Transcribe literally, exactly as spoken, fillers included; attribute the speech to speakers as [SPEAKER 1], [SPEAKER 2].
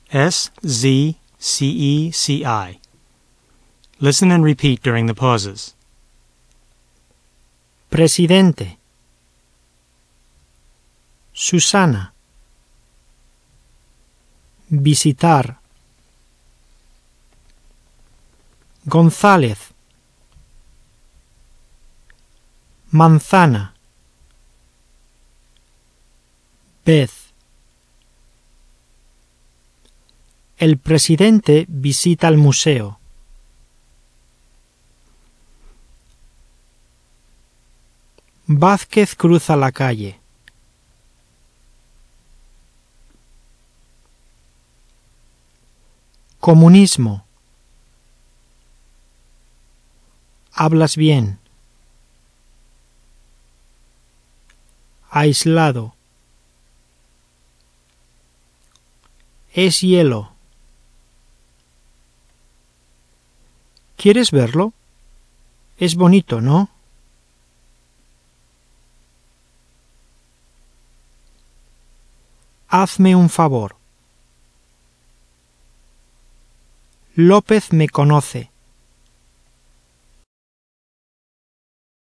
[SPEAKER 1] S Z C E C I. Listen and repeat during the pauses.
[SPEAKER 2] Presidente. Susana. Visitar. González. Manzana. Vez. El presidente visita el museo. Vázquez cruza la calle. Comunismo. Hablas bien. Aislado. Es hielo. ¿Quieres verlo? Es bonito, ¿no? Hazme un favor. López me conoce.